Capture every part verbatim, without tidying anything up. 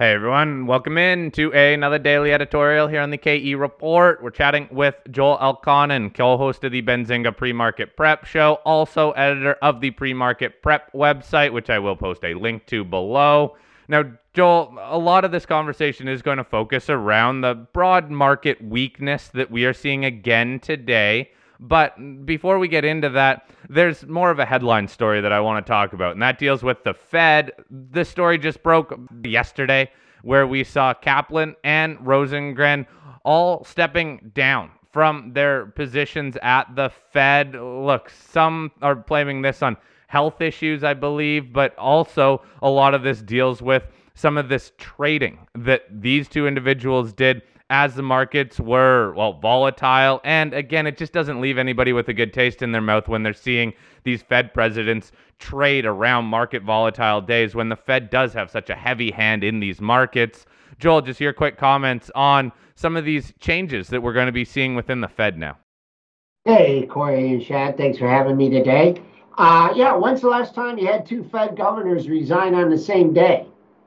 Hey everyone, welcome in to another daily editorial here on the K E Report. We're chatting with Joel Elconin, co-host of the Benzinga Pre-Market Prep Show, also editor of the Pre-Market Prep website, which I will post a link to below. Now, Joel, a lot of this conversation is going to focus around the broad market weakness that we are seeing again today. But before we get into that, there's more of a headline story that I want to talk about, and that deals with the Fed. This story just broke yesterday, where we saw Kaplan and Rosengren all stepping down from their positions at the Fed. Look, some are blaming this on health issues, I believe, but also a lot of this deals with some of this trading that these two individuals did as the markets were, well, volatile. And again, it just doesn't leave anybody with a good taste in their mouth when they're seeing these Fed presidents trade around market volatile days when the Fed does have such a heavy hand in these markets. Joel, just your quick comments on some of these changes that we're going to be seeing within the Fed now. Hey, Corey and Shad, thanks for having me today. Uh, yeah, when's the last time you had two Fed governors resign on the same day?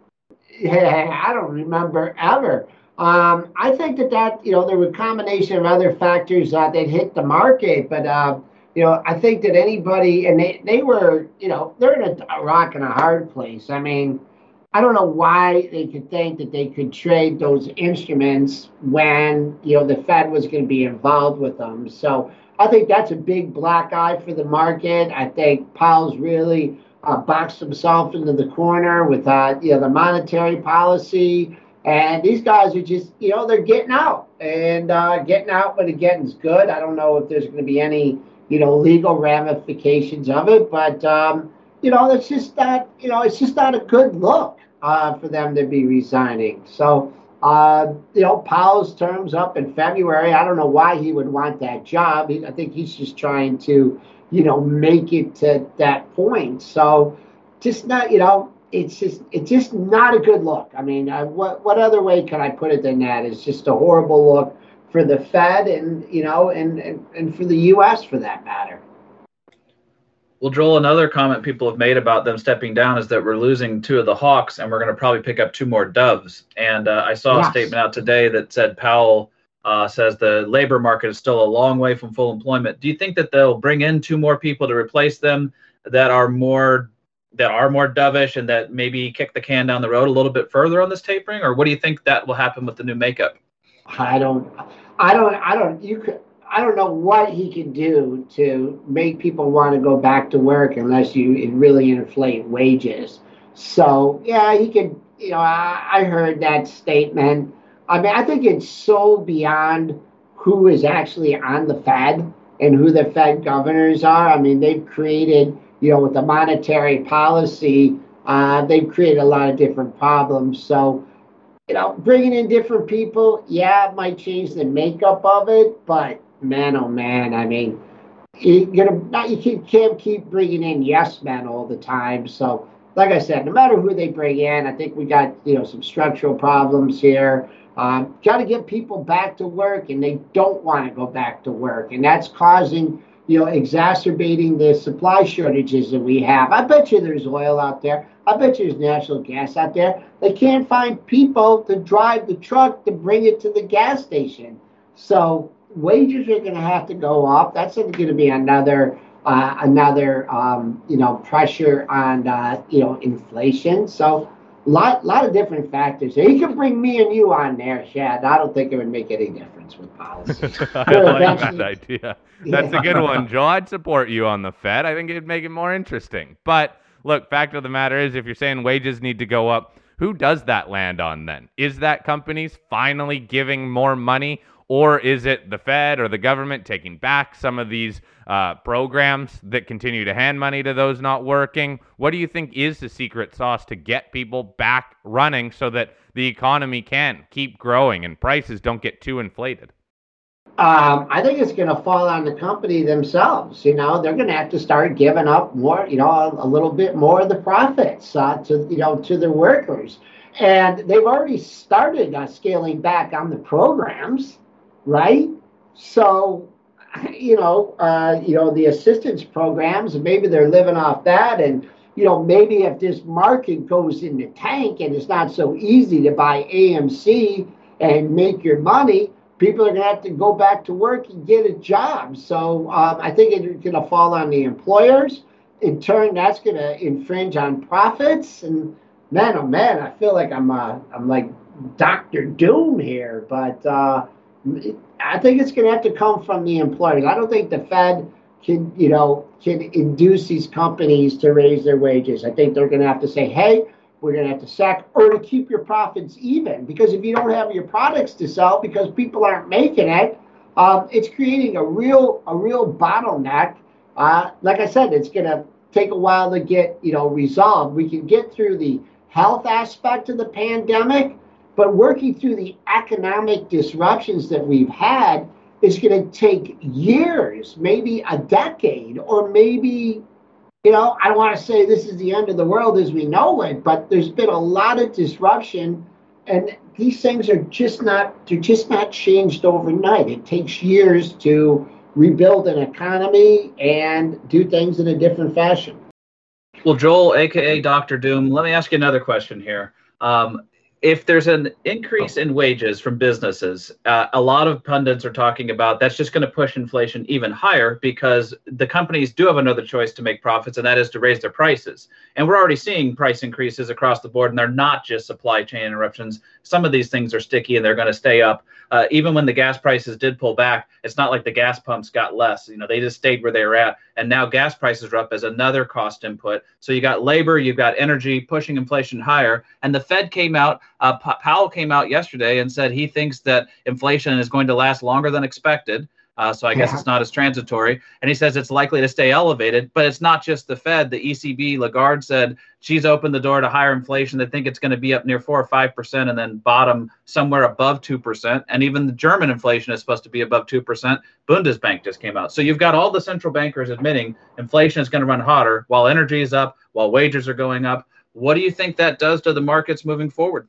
Yeah, I don't remember ever. Um, I think that that, you know, there were a combination of other factors uh, that hit the market, but, uh, you know, I think that anybody, and they, they were, you know, they're in a, a rock and a hard place. I mean, I don't know why they could think that they could trade those instruments when, you know, the Fed was going to be involved with them. So I think that's a big black eye for the market. I think Powell's really uh, boxed himself into the corner with, uh, you know, the monetary policy. And these guys are just, you know, they're getting out and uh, getting out when the getting's good. I don't know if there's going to be any, you know, legal ramifications of it, but, um, you know, it's just not, you know, it's just not a good look uh, for them to be resigning. So, uh, you know, Powell's term's up in February. I don't know why he would want that job. He, I think he's just trying to, you know, make it to that point. So just not, you know, it's just it's just not a good look. I mean, uh, what what other way can I put it than that? It's just a horrible look for the Fed and, you know, and, and, and for the U S for that matter. Well, Joel, another comment people have made about them stepping down is that we're losing two of the hawks and we're going to probably pick up two more doves. And uh, I saw yes. a statement out today that said Powell uh, says the labor market is still a long way from full employment. Do you think that they'll bring in two more people to replace them that are more that are more dovish and that maybe kick the can down the road a little bit further on this tapering? Or what do you think that will happen with the new makeup? I don't, I don't, I don't, you could, I don't know what he can do to make people want to go back to work unless you really inflate wages. So, yeah, he could, you know, I, I heard that statement. I mean, I think it's so beyond who is actually on the Fed and who the Fed governors are. I mean, they've created, you know, with the monetary policy, uh, they've created a lot of different problems. So, you know, bringing in different people, yeah, it might change the makeup of it, but man, oh man, I mean, you gonna not you can't keep bringing in yes men all the time. So, like I said, no matter who they bring in, I think we got, you know, some structural problems here. Um, got to get people back to work, and they don't want to go back to work, and that's causing, you know, exacerbating the supply shortages that we have. I bet you there's oil out there. I bet you there's natural gas out there. They can't find people to drive the truck to bring it to the gas station. So wages are going to have to go up. That's going to be another, uh, another, um, you know, pressure on, uh, you know, inflation. So a lot, lot of different factors. He could bring me and you on there, Shad. I don't think it would make any difference with policy. I like that idea. That's yeah. a good one, Joel. I'd support you on the Fed. I think it'd make it more interesting. But look, fact of the matter is, if you're saying wages need to go up, who does that land on then? Is that companies finally giving more money? Or is it the Fed or the government taking back some of these uh, programs that continue to hand money to those not working? What do you think is the secret sauce to get people back running so that the economy can keep growing and prices don't get too inflated? Um, I think it's going to fall on the company themselves. You know, they're going to have to start giving up more, you know, a, a little bit more of the profits uh, to, you know, to their workers. And they've already started uh, scaling back on the programs. Right. So, you know, uh, you know, the assistance programs, maybe they're living off that. And you know, maybe if this market goes in the tank and it's not so easy to buy A M C and make your money, people are going to have to go back to work and get a job. So um, I think it's going to fall on the employers. In turn, that's going to infringe on profits. And man, oh man, I feel like I'm uh, I'm like Doctor Doom here. But uh, I think it's going to have to come from the employers. I don't think the Fed can, you know, can induce these companies to raise their wages. I think they're going to have to say, hey, we're going to have to sack, or to keep your profits even. Because if you don't have your products to sell because people aren't making it, um, it's creating a real a real bottleneck. Uh, like I said, it's going to take a while to get, you know, resolved. We can get through the health aspect of the pandemic, but working through the economic disruptions that we've had is going to take years, maybe a decade, or maybe, you know, I don't want to say this is the end of the world as we know it, but there's been a lot of disruption, and these things are just not, they're just not changed overnight. It takes years to rebuild an economy and do things in a different fashion. Well, Joel, A K A Doctor Doom, let me ask you another question here. Um, If there's an increase in wages from businesses, uh, a lot of pundits are talking about that's just going to push inflation even higher because the companies do have another choice to make profits, and that is to raise their prices. And we're already seeing price increases across the board, and they're not just supply chain interruptions. Some of these things are sticky, and they're going to stay up. Uh, even when the gas prices did pull back, it's not like the gas pumps got less. You know, they just stayed where they were at. And now gas prices are up as another cost input. So you got labor, you've got energy pushing inflation higher. And the Fed came out, uh, Powell came out yesterday and said he thinks that inflation is going to last longer than expected. Uh, so I guess yeah. It's not as transitory. And he says it's likely to stay elevated, but it's not just the Fed. The E C B, Lagarde, said she's opened the door to higher inflation. They think it's going to be up near four or five percent and then bottom somewhere above two percent. And even the German inflation is supposed to be above two percent. Bundesbank just came out. So you've got all the central bankers admitting inflation is going to run hotter while energy is up, while wages are going up. What do you think that does to the markets moving forward?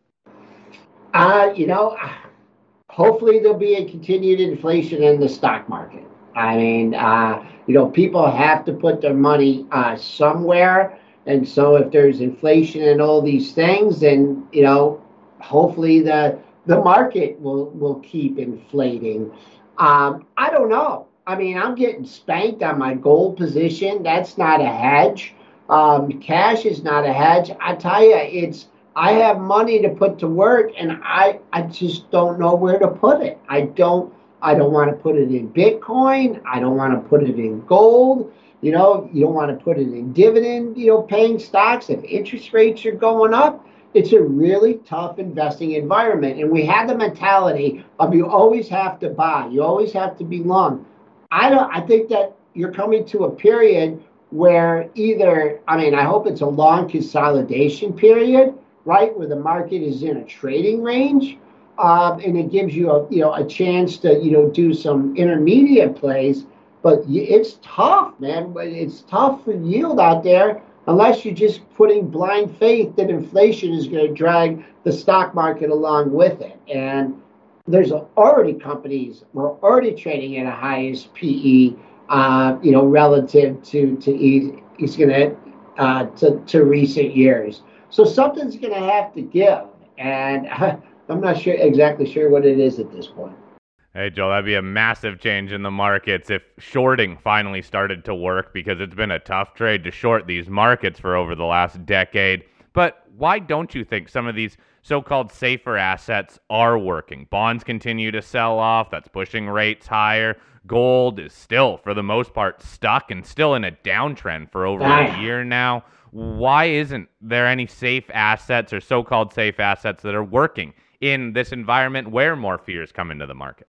Uh, you know, hopefully there'll be a continued inflation in the stock market. I mean, uh, you know, people have to put their money uh, somewhere. And so if there's inflation and all these things, then, you know, hopefully the the market will, will keep inflating. Um, I don't know. I mean, I'm getting spanked on my gold position. That's not a hedge. Um, cash is not a hedge. I tell you, it's, I have money to put to work, and I, I just don't know where to put it. I don't I don't want to put it in Bitcoin. I don't want to put it in gold. You know, you don't want to put it in dividend, you know, paying stocks. If interest rates are going up, it's a really tough investing environment. And we have the mentality of you always have to buy. You always have to be long. I don't. I think that you're coming to a period where either, I mean, I hope it's a long consolidation period, right, where the market is in a trading range, um, and it gives you a you know a chance to you know do some intermediate plays. But it's tough, man. It's tough for yield out there unless you're just putting blind faith that inflation is going to drag the stock market along with it. And there's already companies we're already trading at a highest P E, uh, you know, relative to to it's going to uh, to to recent years. So something's going to have to give, and I'm not sure exactly sure what it is at this point. Hey, Joel, that'd be a massive change in the markets if shorting finally started to work, because it's been a tough trade to short these markets for over the last decade. But why don't you think some of these so-called safer assets are working? Bonds continue to sell off. That's pushing rates higher. Gold is still, for the most part, stuck and still in a downtrend for over a year now. Why isn't there any safe assets or so-called safe assets that are working in this environment where more fears come into the market?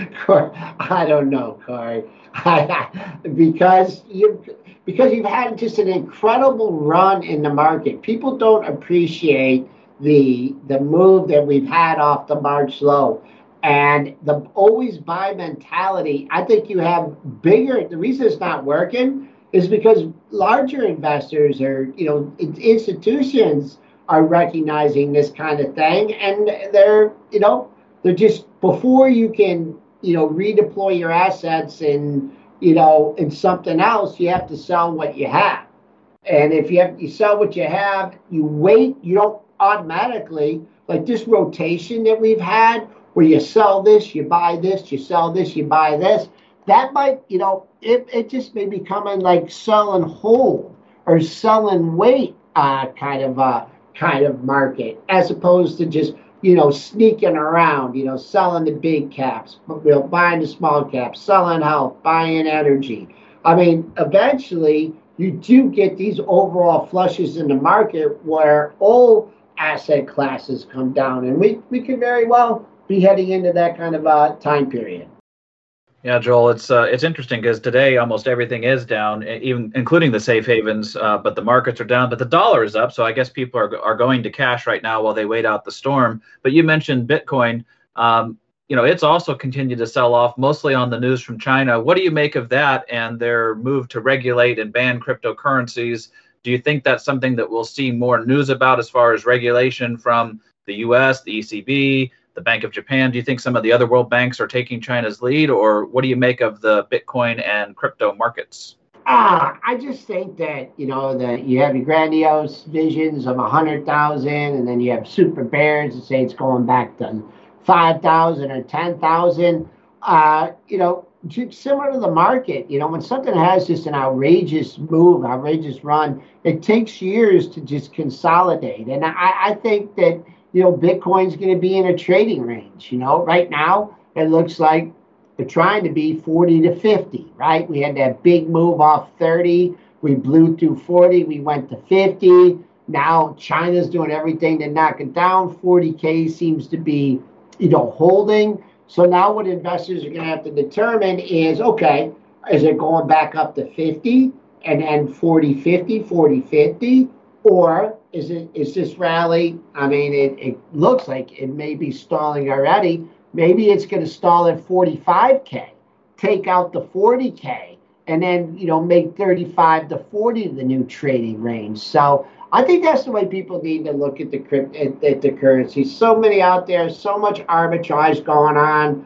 I don't know, Corey. because you because you've had just an incredible run in the market. People don't appreciate the the move that we've had off the March low, and the always buy mentality. I think you have bigger. The reason it's not working is because larger investors or you know institutions are recognizing this kind of thing, and they're you know. They're just, before you can, you know, redeploy your assets and, you know, in something else, you have to sell what you have. And if you have you sell what you have, you wait. You don't automatically like this rotation that we've had, where you sell this, you buy this, you sell this, you buy this. That might, you know, it, it just may be coming like sell and hold or sell and wait uh, kind of uh, kind of market, as opposed to just, you know, sneaking around, you know, selling the big caps, you know, buying the small caps, selling health, buying energy. I mean, eventually you do get these overall flushes in the market where all asset classes come down, and we, we could very well be heading into that kind of uh, time period. Yeah, Joel, it's uh, it's interesting because today almost everything is down, even including the safe havens. Uh, but the markets are down, but the dollar is up. So I guess people are are going to cash right now while they wait out the storm. But you mentioned Bitcoin. Um, you know, it's also continued to sell off, mostly on the news from China. What do you make of that and their move to regulate and ban cryptocurrencies? Do you think that's something that we'll see more news about as far as regulation from the U S, the E C B, the Bank of Japan? Do you think some of the other world banks are taking China's lead, or what do you make of the Bitcoin and crypto markets? Ah, uh, I just think that, you know, that you have your grandiose visions of a hundred thousand, and then you have super bears that say it's going back to five thousand or ten thousand. Uh, you know, similar to the market, you know, when something has just an outrageous move, outrageous run, it takes years to just consolidate. And I, I think that, you know, Bitcoin's going to be in a trading range. You know, right now it looks like they're trying to be forty to fifty, right? We had that big move off thirty. We blew through forty. We went to fifty. Now China's doing everything to knock it down. forty K seems to be, you know, holding. So now what investors are going to have to determine is, okay, is it going back up to fifty and then forty fifty, forty fifty? Or is it is this rally? I mean, it, it looks like it may be stalling already. Maybe it's going to stall at forty-five K, take out the forty K, and then, you know, make thirty-five to forty the new trading range. So I think that's the way people need to look at the at, at the currency. So many out there, so much arbitrage going on.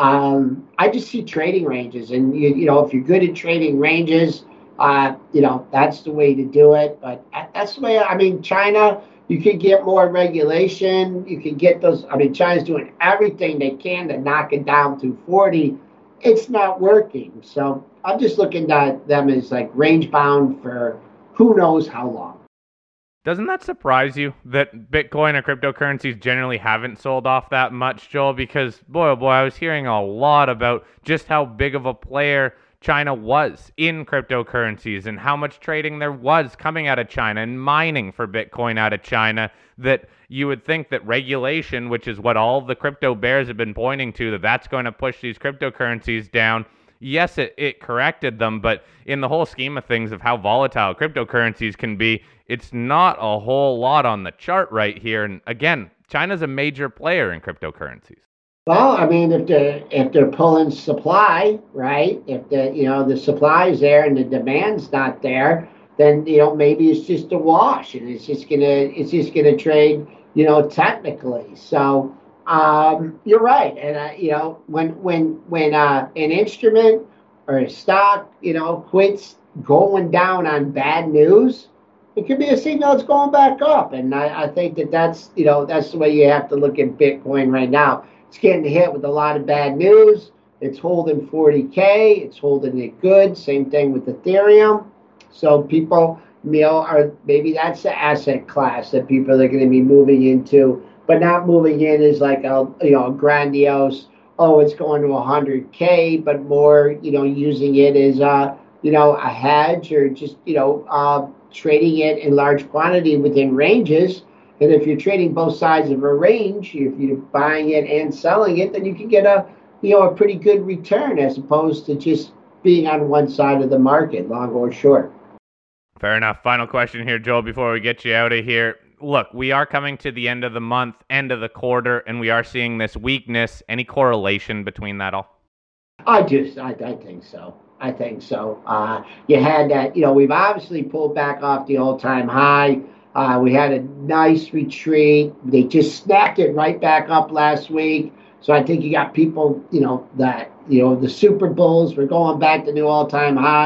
Um, I just see trading ranges, and you, you know, if you're good at trading ranges, uh, you know, that's the way to do it. But that's the way. I mean, China, you could get more regulation. You could get those. I mean, China's doing everything they can to knock it down to forty. It's not working. So I'm just looking at them as like range bound for who knows how long. Doesn't that surprise you that Bitcoin or cryptocurrencies generally haven't sold off that much, Joel? Because, boy, oh boy, I was hearing a lot about just how big of a player China was in cryptocurrencies and how much trading there was coming out of China and mining for Bitcoin out of China, that you would think that regulation, which is what all the crypto bears have been pointing to, that that's going to push these cryptocurrencies down. Yes, it, it corrected them, but in the whole scheme of things of how volatile cryptocurrencies can be, it's not a whole lot on the chart right here. And again, China's a major player in cryptocurrencies. Well, I mean, if they're if they're pulling supply, right? If the you know the supply is there and the demand's not there, then you know maybe it's just a wash, and it's just gonna it's just gonna trade, you know, technically. So um, you're right, and uh, you know when when when uh, an instrument or a stock, you know, quits going down on bad news, it could be a signal it's going back up. And I, I think that that's, you know, that's the way you have to look at Bitcoin right now. It's getting hit with a lot of bad news. It's holding forty K. It's holding it good. Same thing with Ethereum. So people, you know, are maybe that's the asset class that people are going to be moving into, but not moving in as like a, you know, grandiose, oh, it's going to one hundred K, but more, you know, using it as a, you know, a hedge, or just, you know, uh, trading it in large quantity within ranges. And if you're trading both sides of a range, if you're buying it and selling it, then you can get a, you know, a pretty good return, as opposed to just being on one side of the market, long or short. Fair enough. Final question here, Joel, before we get you out of here. Look, we are coming to the end of the month, end of the quarter, and we are seeing this weakness. Any correlation between that all? I just, I, I think so. I think so. Uh, you had that, you know, we've obviously pulled back off the all-time high. Uh, we had a nice retreat. They just snapped it right back up last week. So I think you got people, you know, that, you know, the Super Bulls were going back to new all-time highs.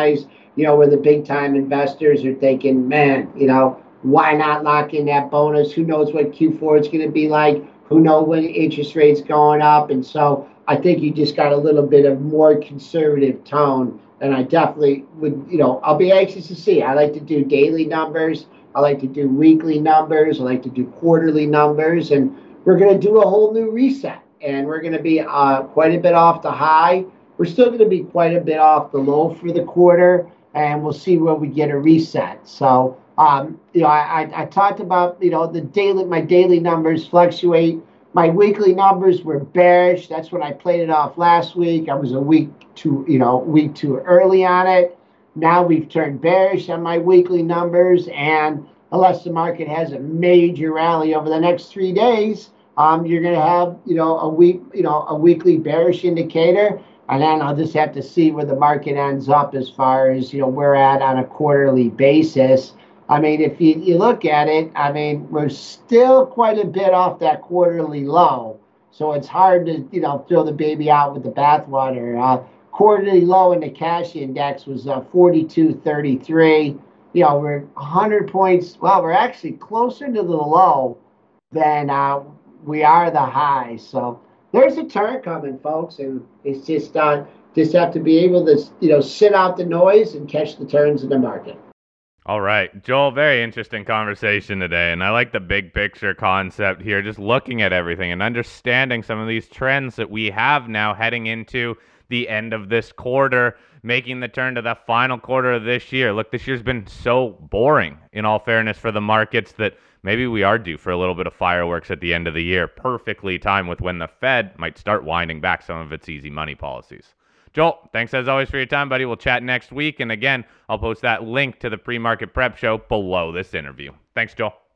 you know, where the big time investors are thinking, man, you know, why not lock in that bonus? Who knows what Q four is going to be like? Who knows when interest rates going up? And so I think you just got a little bit of more conservative tone. And I definitely would, you know, I'll be anxious to see. I like to do daily numbers. I like to do weekly numbers. I like to do quarterly numbers. And we're going to do a whole new reset. And we're going to be uh, quite a bit off the high. We're still going to be quite a bit off the low for the quarter. And we'll see where we get a reset. So, um, you know, I, I, I talked about, you know, the daily, my daily numbers fluctuate. My weekly numbers were bearish. That's when I played it off last week. I was a week too, you know, week too early on it. Now we've turned bearish on my weekly numbers, and unless the market has a major rally over the next three days, um, you're going to have, you know, a week, you know, a weekly bearish indicator, and then I'll just have to see where the market ends up as far as, you know, we're at on a quarterly basis. I mean, if you, you look at it, I mean, we're still quite a bit off that quarterly low. So it's hard to, you know, throw the baby out with the bathwater. Uh, quarterly low in the cash index was uh, forty-two thirty-three. You know, we're one hundred points. Well, we're actually closer to the low than uh, we are the high. So there's a turn coming, folks. And it's just, uh, just have to be able to, you know, sit out the noise and catch the turns in the market. All right, Joel, very interesting conversation today, and I like the big picture concept here, just looking at everything and understanding some of these trends that we have now heading into the end of this quarter, making the turn to the final quarter of this year. Look, this year's been so boring, in all fairness, for the markets that maybe we are due for a little bit of fireworks at the end of the year, perfectly timed with when the Fed might start winding back some of its easy money policies. Joel, thanks as always for your time, buddy. We'll chat next week. And again, I'll post that link to the pre-market prep show below this interview. Thanks, Joel.